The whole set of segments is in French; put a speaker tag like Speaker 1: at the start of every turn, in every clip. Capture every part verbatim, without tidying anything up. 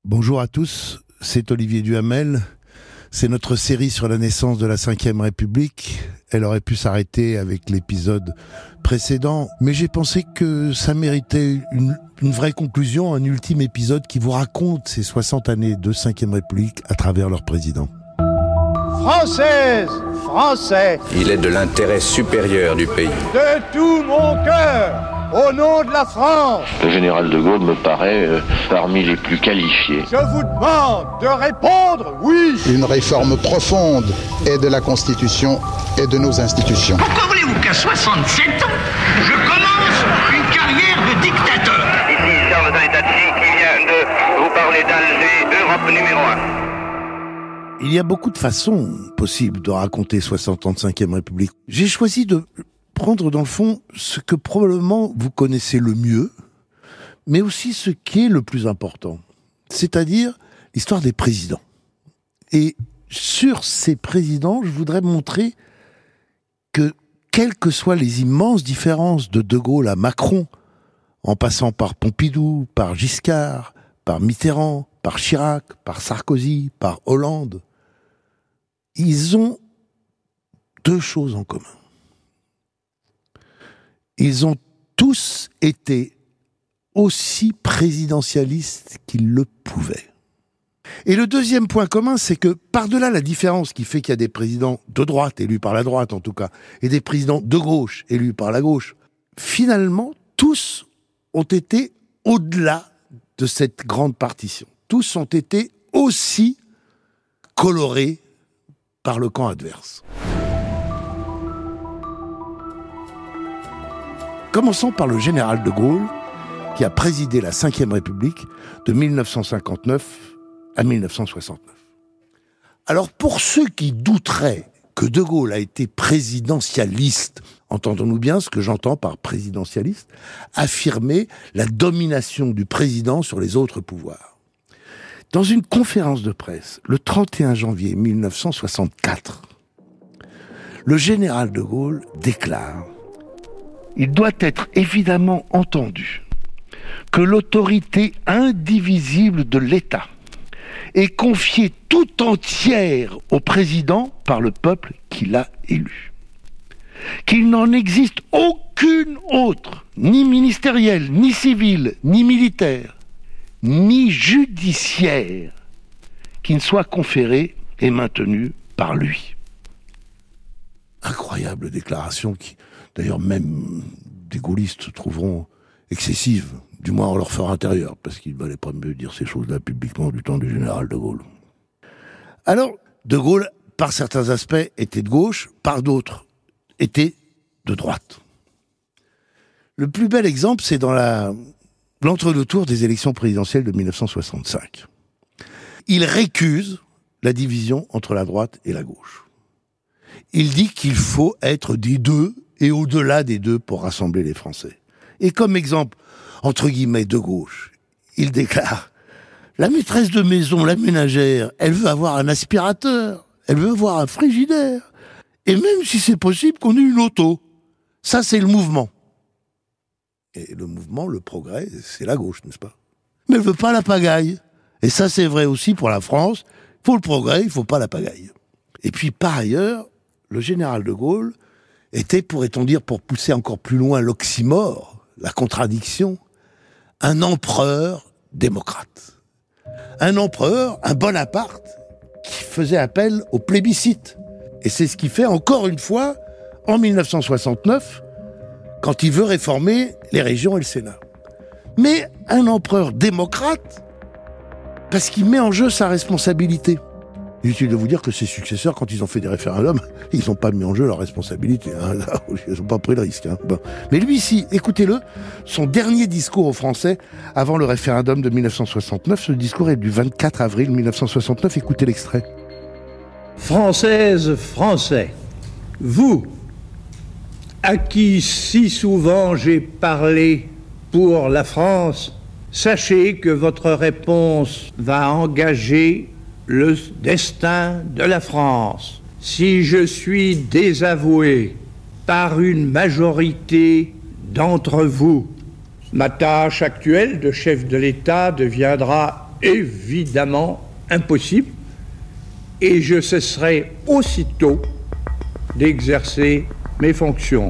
Speaker 1: Bonjour à tous, c'est Olivier Duhamel. C'est notre série sur la naissance de la cinquième République. Elle aurait pu s'arrêter avec l'épisode précédent, mais j'ai pensé que ça méritait une, une vraie conclusion, un ultime épisode qui vous raconte ces soixante années de cinquième République à travers leur président.
Speaker 2: Française, Français,
Speaker 3: il est de l'intérêt supérieur du pays.
Speaker 2: de tout mon cœur, au nom de la France,
Speaker 4: Le général de Gaulle me paraît euh, parmi les plus qualifiés.
Speaker 2: je vous demande de répondre oui.
Speaker 5: Une réforme profonde et de la Constitution et de nos institutions.
Speaker 6: Pourquoi voulez-vous qu'à soixante-sept ans, je commence une carrière de dictateur?
Speaker 7: Ici Charles Donetacci qui vient de vous parler d'Alger, Europe numéro un.
Speaker 1: Il y a beaucoup de façons possibles de raconter soixante ans de cinquième République. J'ai choisi de prendre dans le fond ce que probablement vous connaissez le mieux, mais aussi ce qui est le plus important, c'est-à-dire l'histoire des présidents. Et sur ces présidents, je voudrais montrer que, quelles que soient les immenses différences de De Gaulle à Macron, en passant par Pompidou, par Giscard, par Mitterrand, par Chirac, par Sarkozy, par Hollande, ils ont deux choses en commun. Ils ont tous été aussi présidentialistes qu'ils le pouvaient. Et le deuxième point commun, c'est que par-delà la différence qui fait qu'il y a des présidents de droite, élus par la droite en tout cas, et des présidents de gauche, élus par la gauche, finalement, tous ont été au-delà de cette grande partition. Tous ont été aussi colorés par le camp adverse. Commençons par le général de Gaulle, qui a présidé la cinquième République de mille neuf cent cinquante-neuf à mille neuf cent soixante-neuf. Alors, pour ceux qui douteraient que De Gaulle a été présidentialiste, entendons-nous bien ce que j'entends par présidentialiste, affirmer la domination du président sur les autres pouvoirs. Dans une conférence de presse, le trente et un janvier mille neuf cent soixante-quatre, le général de Gaulle déclare « Il doit être évidemment entendu que l'autorité indivisible de l'État est confiée tout entière au président par le peuple qui l'a élu. Qu'il n'en existe aucune autre, ni ministérielle, ni civile, ni militaire, ni judiciaire, qui ne soit conférée et maintenue par lui. » Incroyable déclaration qui, d'ailleurs, même des gaullistes trouveront excessive, du moins en leur fort intérieur, parce qu'il valait pas mieux dire ces choses-là publiquement du temps du général de Gaulle. Alors, de Gaulle, par certains aspects, était de gauche, par d'autres, était de droite. Le plus bel exemple, c'est dans la, l'entre-deux-tours des élections présidentielles de mille neuf cent soixante-cinq. Il récuse la division entre la droite et la gauche. Il dit qu'il faut être des deux et au-delà des deux pour rassembler les Français. Et comme exemple, entre guillemets, de gauche, il déclare « La maîtresse de maison, la ménagère, elle veut avoir un aspirateur, elle veut avoir un frigidaire, et même si c'est possible qu'on ait une auto. Ça, c'est le mouvement. » Et le mouvement, le progrès, c'est la gauche, n'est-ce pas? Mais elle veut pas la pagaille. Et ça, c'est vrai aussi pour la France. Il faut le progrès, il faut pas la pagaille. Et puis, par ailleurs, le général de Gaulle était, pourrait-on dire, pour pousser encore plus loin l'oxymore, la contradiction, un empereur démocrate. Un empereur, un Bonaparte, qui faisait appel au plébiscite. Et c'est ce qu'il fait encore une fois en mille neuf cent soixante-neuf, quand il veut réformer les régions et le Sénat. Mais un empereur démocrate, parce qu'il met en jeu sa responsabilité. Inutile de vous dire que ses successeurs, quand ils ont fait des référendums, ils n'ont pas mis en jeu leur responsabilité. Hein. Là, ils n'ont pas pris le risque. Hein. Bon. Mais lui, si, écoutez-le, son dernier discours aux Français avant le référendum de mille neuf cent soixante-neuf, ce discours est du vingt-quatre avril mille neuf cent soixante-neuf. Écoutez l'extrait.
Speaker 8: Françaises, Français, vous, à qui si souvent j'ai parlé pour la France, sachez que votre réponse va engager le destin de la France. Si je suis désavoué par une majorité d'entre vous, ma tâche actuelle de chef de l'État deviendra évidemment impossible et je cesserai aussitôt d'exercer mes fonctions.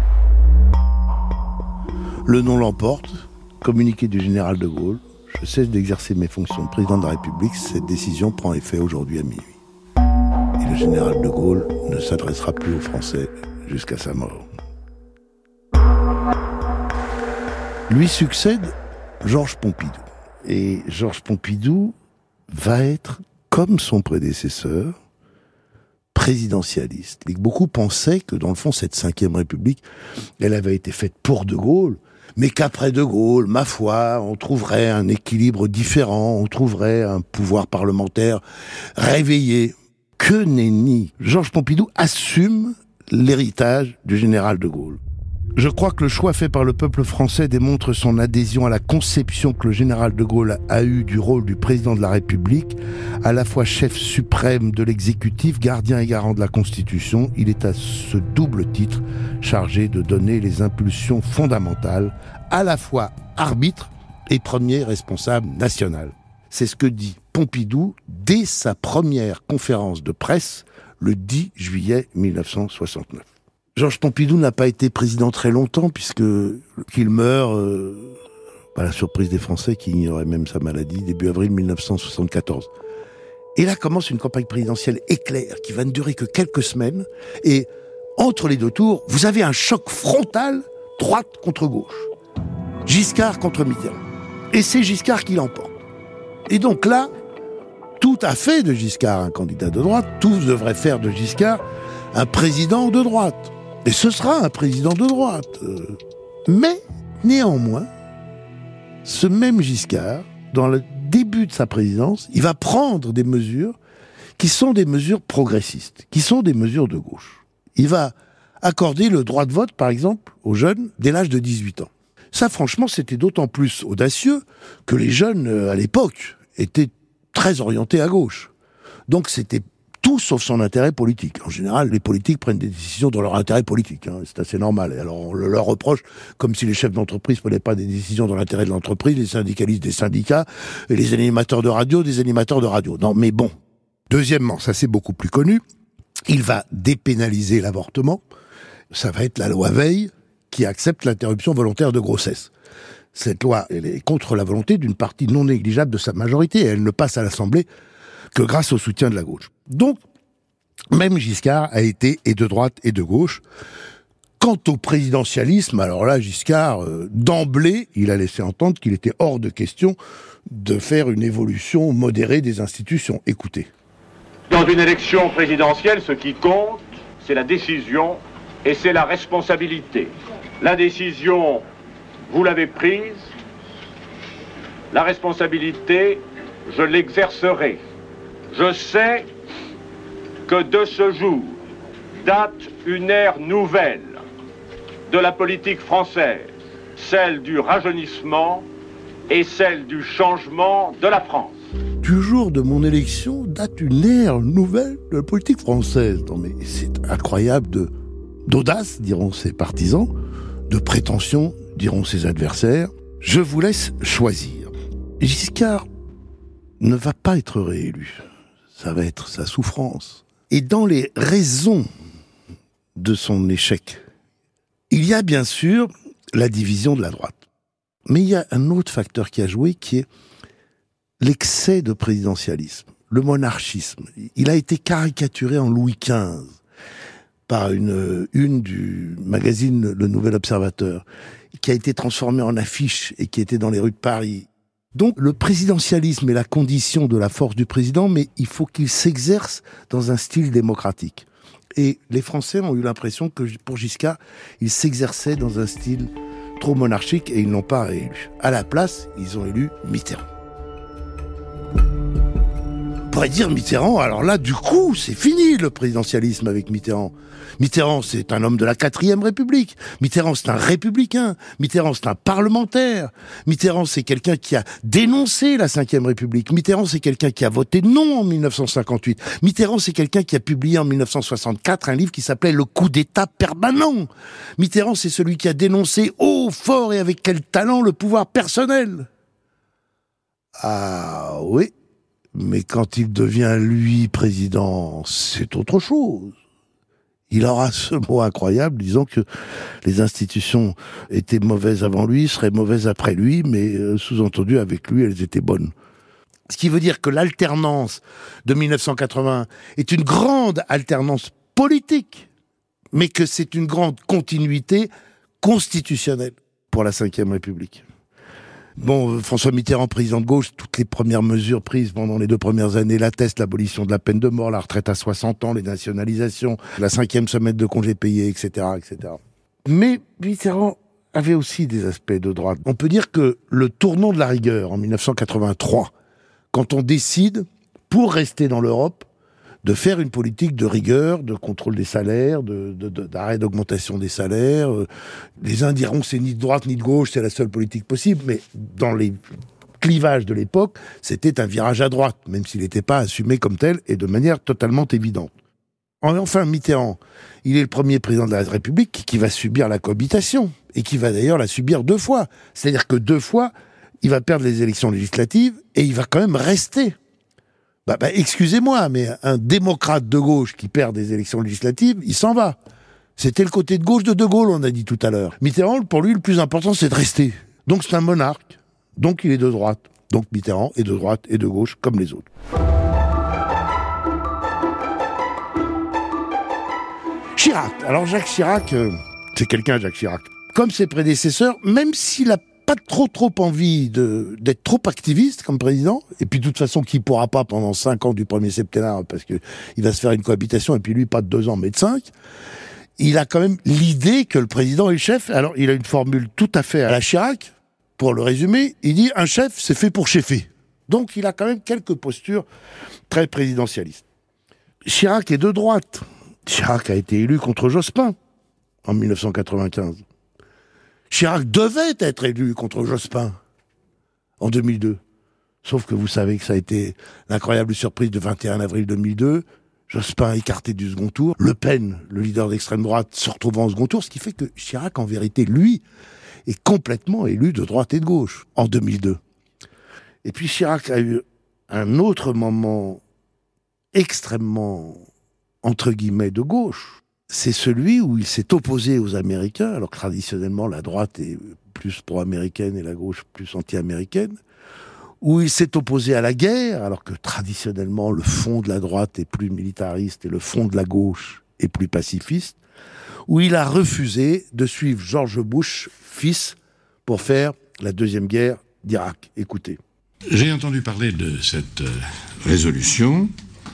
Speaker 1: Le nom l'emporte, communiqué du général de Gaulle, je cesse d'exercer mes fonctions de président de la République, cette décision prend effet aujourd'hui à minuit. Et le général de Gaulle ne s'adressera plus aux Français jusqu'à sa mort. Lui succède Georges Pompidou. Et Georges Pompidou va être, comme son prédécesseur, présidentialiste. Et beaucoup pensaient que, dans le fond, cette cinquième République, elle avait été faite pour De Gaulle, mais qu'après De Gaulle, ma foi, on trouverait un équilibre différent, on trouverait un pouvoir parlementaire réveillé. Que nenni! Georges Pompidou assume l'héritage du général de Gaulle. Je crois que le choix fait par le peuple français démontre son adhésion à la conception que le général de Gaulle a eue du rôle du président de la République, à la fois chef suprême de l'exécutif, gardien et garant de la Constitution. Il est à ce double titre chargé de donner les impulsions fondamentales, à la fois arbitre et premier responsable national. C'est ce que dit Pompidou dès sa première conférence de presse le dix juillet mille neuf cent soixante-neuf. Georges Pompidou n'a pas été président très longtemps, puisque qu'il meurt, euh, à la surprise des Français qui ignoraient même sa maladie, début avril mille neuf cent soixante-quatorze. Et là commence une campagne présidentielle éclair qui va ne durer que quelques semaines. Et entre les deux tours, vous avez un choc frontal, droite contre gauche. Giscard contre Mitterrand. Et c'est Giscard qui l'emporte. Et donc là, tout a fait de Giscard un candidat de droite, tout devrait faire de Giscard un président de droite. Et ce sera un président de droite. Mais, néanmoins, ce même Giscard, dans le début de sa présidence, il va prendre des mesures qui sont des mesures progressistes, qui sont des mesures de gauche. Il va accorder le droit de vote, par exemple, aux jeunes dès l'âge de dix-huit ans. Ça, franchement, c'était d'autant plus audacieux que les jeunes, à l'époque, étaient très orientés à gauche. Donc, c'était tout sauf son intérêt politique. En général, les politiques prennent des décisions dans leur intérêt politique. Hein. C'est assez normal. Et alors, on le leur reproche, comme si les chefs d'entreprise prenaient pas des décisions dans l'intérêt de l'entreprise, les syndicalistes des syndicats, et les animateurs de radio des animateurs de radio. Non, mais bon. Deuxièmement, ça c'est beaucoup plus connu, il va dépénaliser l'avortement. Ça va être la loi Veil qui accepte l'interruption volontaire de grossesse. Cette loi, elle est contre la volonté d'une partie non négligeable de sa majorité, et elle ne passe à l'Assemblée que grâce au soutien de la gauche. Donc, même Giscard a été et de droite et de gauche. Quant au présidentialisme, alors là, Giscard, euh, d'emblée, il a laissé entendre qu'il était hors de question de faire une évolution modérée des institutions. Écoutez.
Speaker 2: Dans une élection présidentielle, ce qui compte, c'est la décision et c'est la responsabilité. La décision, vous l'avez prise. La responsabilité, je l'exercerai. Je sais que de ce jour date une ère nouvelle de la politique française, celle du rajeunissement et celle du changement de la France.
Speaker 1: Du jour de mon élection date une ère nouvelle de la politique française. Non mais c'est incroyable de, d'audace, diront ses partisans, de prétention, diront ses adversaires. Je vous laisse choisir. Giscard ne va pas être réélu. Ça va être sa souffrance. Et dans les raisons de son échec, il y a bien sûr la division de la droite. Mais il y a un autre facteur qui a joué, qui est l'excès de présidentialisme, le monarchisme. Il a été caricaturé en Louis quinze par une une du magazine Le Nouvel Observateur, qui a été transformée en affiche et qui était dans les rues de Paris. Donc le présidentialisme est la condition de la force du président, mais il faut qu'il s'exerce dans un style démocratique. Et les Français ont eu l'impression que pour Giscard, il s'exerçait dans un style trop monarchique et ils n'ont pas réélu. À la place, ils ont élu Mitterrand. On pourrait dire Mitterrand, alors là, du coup, c'est fini le présidentialisme avec Mitterrand. Mitterrand, c'est un homme de la quatrième République. Mitterrand, c'est un républicain. Mitterrand, c'est un parlementaire. Mitterrand, c'est quelqu'un qui a dénoncé la cinquième République. Mitterrand, c'est quelqu'un qui a voté non en mille neuf cent cinquante-huit. Mitterrand, c'est quelqu'un qui a publié en mille neuf cent soixante-quatre un livre qui s'appelait « Le coup d'État permanent ». Mitterrand, c'est celui qui a dénoncé haut, fort et avec quel talent le pouvoir personnel. Ah oui, mais quand il devient, lui, président, c'est autre chose. Il aura ce mot incroyable disant que les institutions étaient mauvaises avant lui, seraient mauvaises après lui, mais euh, sous-entendu, avec lui, elles étaient bonnes. Ce qui veut dire que l'alternance de mille neuf cent quatre-vingt est une grande alternance politique, mais que c'est une grande continuité constitutionnelle pour la cinquième République. Bon, François Mitterrand, président de gauche, toutes les premières mesures prises pendant les deux premières années l'attestent, l'abolition de la peine de mort, la retraite à soixante ans, les nationalisations, la cinquième semaine de congés payés, et cetera, et cetera. Mais Mitterrand avait aussi des aspects de droite. On peut dire que le tournant de la rigueur en mille neuf cent quatre-vingt-trois, quand on décide, pour rester dans l'Europe, de faire une politique de rigueur, de contrôle des salaires, de, de, de, d'arrêt d'augmentation des salaires. Les uns diront que c'est ni de droite ni de gauche, c'est la seule politique possible, mais dans les clivages de l'époque, c'était un virage à droite, même s'il n'était pas assumé comme tel et de manière totalement évidente. Enfin, Mitterrand, il est le premier président de la République qui va subir la cohabitation, et qui va d'ailleurs la subir deux fois. C'est-à-dire que deux fois, il va perdre les élections législatives, et il va quand même rester. Bah, bah, excusez-moi, mais un démocrate de gauche qui perd des élections législatives, il s'en va. C'était le côté de gauche de De Gaulle, on a dit tout à l'heure. Mitterrand, pour lui, le plus important, c'est de rester. Donc c'est un monarque. Donc il est de droite. Donc Mitterrand est de droite et de gauche, comme les autres. Chirac. Alors Jacques Chirac, euh, c'est quelqu'un, Jacques Chirac. Comme ses prédécesseurs, même s'il a pas trop trop envie de, d'être trop activiste comme président, et puis de toute façon qu'il pourra pas pendant cinq ans du premier septennat, parce que il va se faire une cohabitation, et puis lui pas de deux ans mais de cinq, il a quand même l'idée que le président est le chef. Alors il a une formule tout à fait à la Chirac, pour le résumer, il dit un chef c'est fait pour chefer. Donc il a quand même quelques postures très présidentialistes. Chirac est de droite. Chirac a été élu contre Jospin en mille neuf cent quatre-vingt-quinze. Chirac devait être élu contre Jospin en deux mille deux. Sauf que vous savez que ça a été l'incroyable surprise de vingt et un avril deux mille deux. Jospin écarté du second tour. Le Pen, le leader d'extrême droite, se retrouvant au second tour. Ce qui fait que Chirac, en vérité, lui, est complètement élu de droite et de gauche en deux mille deux. Et puis Chirac a eu un autre moment extrêmement, entre guillemets, de gauche. C'est celui où il s'est opposé aux Américains, alors que traditionnellement la droite est plus pro-américaine et la gauche plus anti-américaine, où il s'est opposé à la guerre, alors que traditionnellement le fond de la droite est plus militariste et le fond de la gauche est plus pacifiste, où il a refusé de suivre George Bush, fils, pour faire la deuxième guerre d'Irak. Écoutez.
Speaker 9: J'ai entendu parler de cette euh, résolution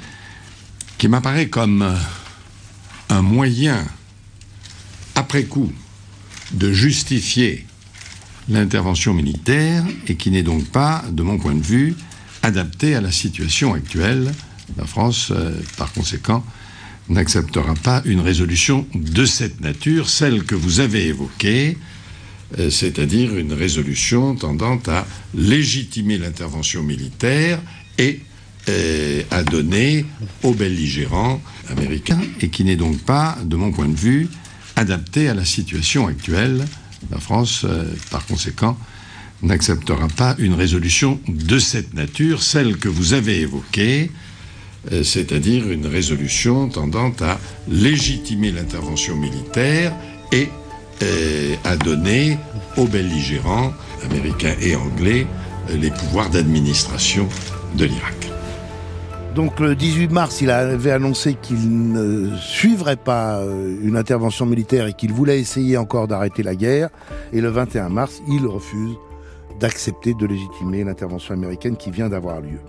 Speaker 9: qui m'apparaît comme euh, un moyen, après coup, de justifier l'intervention militaire et qui n'est donc pas, de mon point de vue, adapté à la situation actuelle. La France, euh, par conséquent, n'acceptera pas une résolution de cette nature, celle que vous avez évoquée, euh, c'est-à-dire une résolution tendant à légitimer l'intervention militaire et euh, à donner aux belligérants américains, et qui n'est donc pas, de mon point de vue, adaptée à la situation actuelle. La France, euh, par conséquent, n'acceptera pas une résolution de cette nature, celle que vous avez évoquée, euh, c'est-à-dire une résolution tendant à légitimer l'intervention militaire et euh, à donner aux belligérants américains et anglais euh, les pouvoirs d'administration de l'Irak.
Speaker 1: Donc le dix-huit mars, il avait annoncé qu'il ne suivrait pas une intervention militaire et qu'il voulait essayer encore d'arrêter la guerre. Et le vingt et un mars, il refuse d'accepter de légitimer l'intervention américaine qui vient d'avoir lieu.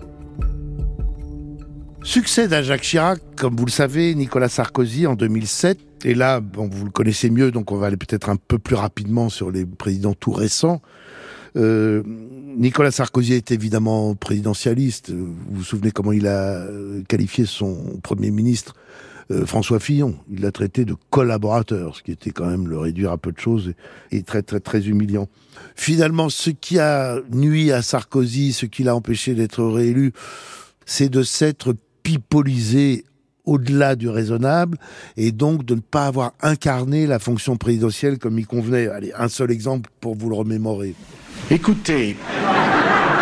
Speaker 1: Succède à Jacques Chirac, comme vous le savez, Nicolas Sarkozy en deux mille sept. Et là, bon, vous le connaissez mieux, donc on va aller peut-être un peu plus rapidement sur les présidents tout récents. Euh, Nicolas Sarkozy est évidemment présidentialiste. Vous vous souvenez comment il a qualifié son Premier ministre, euh, François Fillon. Il l'a traité de collaborateur, ce qui était quand même le réduire à peu de choses et, et très très très humiliant. Finalement, ce qui a nui à Sarkozy, ce qui l'a empêché d'être réélu, c'est de s'être pipolisé au-delà du raisonnable, et donc de ne pas avoir incarné la fonction présidentielle comme il convenait. Allez, un seul exemple pour vous le remémorer.
Speaker 10: Écoutez,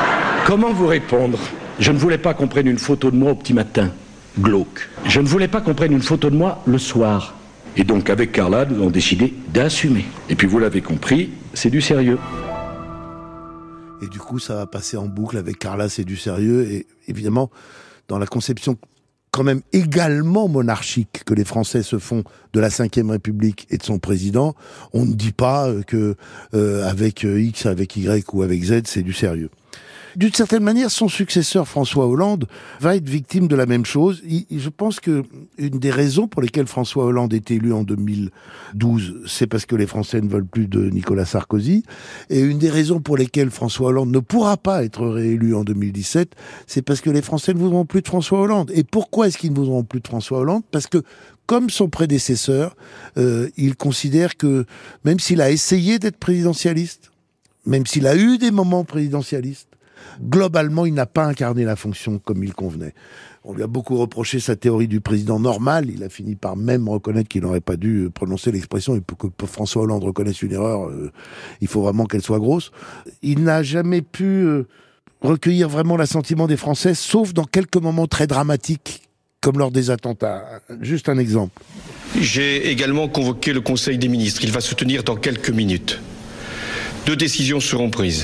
Speaker 10: Comment vous répondre ? Je ne voulais pas qu'on prenne une photo de moi au petit matin, glauque. Je ne voulais pas qu'on prenne une photo de moi le soir. Et donc avec Carla, nous avons décidé d'assumer. Et puis vous l'avez compris, c'est du sérieux.
Speaker 1: Et du coup, ça va passer en boucle avec Carla, c'est du sérieux. Et évidemment, dans la conception quand même également monarchique que les Français se font de la cinquième République et de son président, on ne dit pas que euh, avec X, avec Y ou avec Z, c'est du sérieux. D'une certaine manière, son successeur François Hollande va être victime de la même chose. Il, je pense que une des raisons pour lesquelles François Hollande est élu en deux mille douze, c'est parce que les Français ne veulent plus de Nicolas Sarkozy. Et une des raisons pour lesquelles François Hollande ne pourra pas être réélu en deux mille dix-sept, c'est parce que les Français ne voudront plus de François Hollande. Et pourquoi est-ce qu'ils ne voudront plus de François Hollande ? Parce que, comme son prédécesseur, euh, il considère que même s'il a essayé d'être présidentialiste, même s'il a eu des moments présidentialistes, globalement, il n'a pas incarné la fonction comme il convenait. On lui a beaucoup reproché sa théorie du président normal. Il a fini par même reconnaître qu'il n'aurait pas dû prononcer l'expression. Et pour que François Hollande reconnaisse une erreur, euh, il faut vraiment qu'elle soit grosse. Il n'a jamais pu euh, recueillir vraiment l'assentiment des Français, sauf dans quelques moments très dramatiques, comme lors des attentats. Juste un exemple.
Speaker 11: J'ai également convoqué le Conseil des ministres. Il va se tenir dans quelques minutes. Deux décisions seront prises.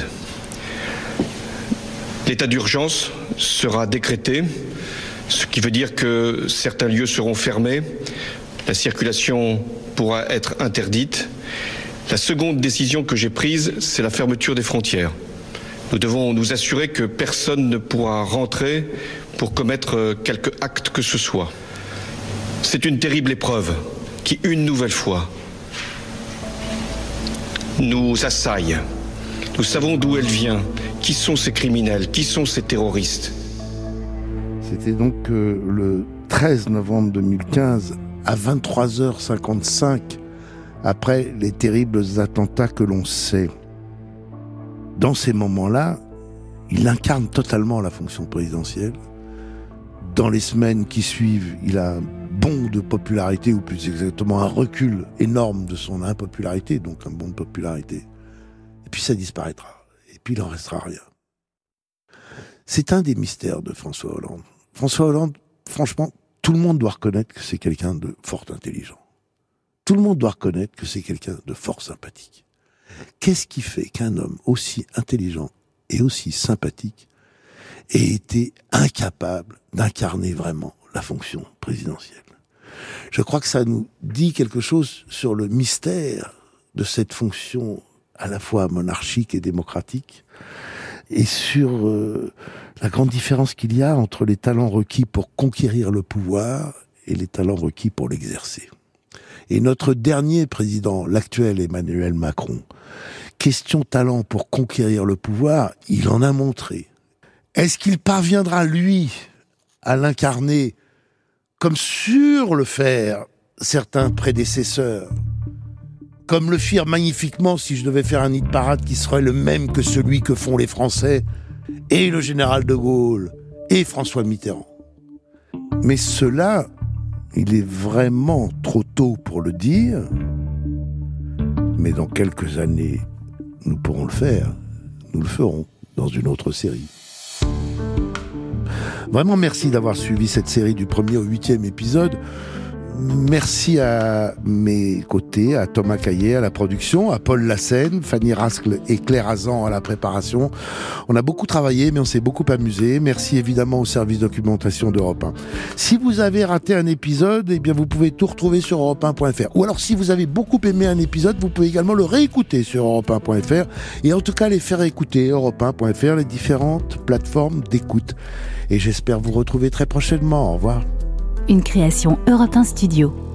Speaker 11: L'état d'urgence sera décrété, ce qui veut dire que certains lieux seront fermés, la circulation pourra être interdite. La seconde décision que j'ai prise, c'est la fermeture des frontières. Nous devons nous assurer que personne ne pourra rentrer pour commettre quelque acte que ce soit. C'est une terrible épreuve qui, une nouvelle fois, nous assaille. Nous savons d'où elle vient. Qui sont ces criminels ? Qui sont ces terroristes ?
Speaker 1: C'était donc euh, le treize novembre deux mille quinze, à vingt-trois heures cinquante-cinq, après les terribles attentats que l'on sait. Dans ces moments-là, il incarne totalement la fonction présidentielle. Dans les semaines qui suivent, il a un bond de popularité, ou plus exactement un recul énorme de son impopularité, donc un bond de popularité. Et puis ça disparaîtra. Et puis il n'en restera rien. C'est un des mystères de François Hollande. François Hollande, franchement, tout le monde doit reconnaître que c'est quelqu'un de fort intelligent. Tout le monde doit reconnaître que c'est quelqu'un de fort sympathique. Qu'est-ce qui fait qu'un homme aussi intelligent et aussi sympathique ait été incapable d'incarner vraiment la fonction présidentielle ? Je crois que ça nous dit quelque chose sur le mystère de cette fonction à la fois monarchique et démocratique, et sur euh, la grande différence qu'il y a entre les talents requis pour conquérir le pouvoir et les talents requis pour l'exercer. Et notre dernier président, l'actuel Emmanuel Macron, question talent pour conquérir le pouvoir, il en a montré. Est-ce qu'il parviendra, lui, à l'incarner comme sur le faire certains prédécesseurs, comme le firent magnifiquement, si je devais faire un hit parade qui serait le même que celui que font les Français, et le général de Gaulle, et François Mitterrand. Mais cela, il est vraiment trop tôt pour le dire, mais dans quelques années, nous pourrons le faire. Nous le ferons dans une autre série. Vraiment merci d'avoir suivi cette série du premier au huitième épisode. Merci à mes côtés, à Thomas Caillet à la production, à Paul Lassène, Fanny Rascle et Claire Azan à la préparation. On a beaucoup travaillé, mais on s'est beaucoup amusé. Merci évidemment au service documentation d'Europe un. Si vous avez raté un épisode, eh bien vous pouvez tout retrouver sur europe un point f r. Ou alors si vous avez beaucoup aimé un épisode, vous pouvez également le réécouter sur europe un point f r. Et en tout cas les faire écouter, europe un point f r, les différentes plateformes d'écoute. Et j'espère vous retrouver très prochainement. Au revoir.
Speaker 12: Une création Europe un Studio.